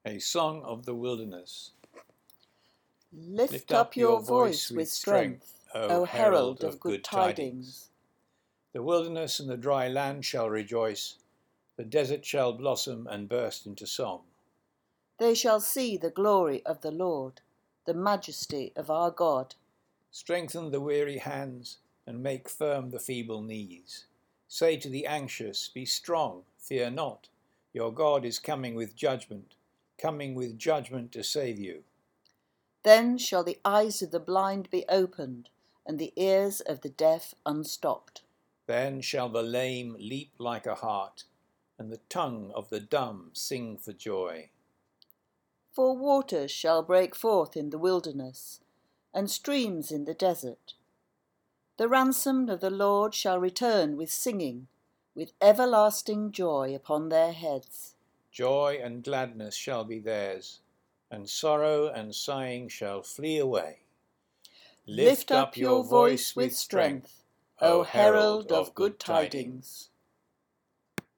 A Song of the Wilderness. Lift up your voice with strength, O herald of good tidings. The wilderness and the dry land shall rejoice, the desert shall blossom and burst into song. They shall see the glory of the Lord, the majesty of our God. Strengthen the weary hands and make firm the feeble knees. Say to the anxious, be strong, fear not. Your God is coming with judgment to save you. Then shall the eyes of the blind be opened, and the ears of the deaf unstopped. Then shall the lame leap like a hart, and the tongue of the dumb sing for joy. For waters shall break forth in the wilderness, and streams in the desert. The ransomed of the Lord shall return with singing, with everlasting joy upon their heads. Joy and gladness shall be theirs, and sorrow and sighing shall flee away. Lift up your voice with strength, O herald of good tidings.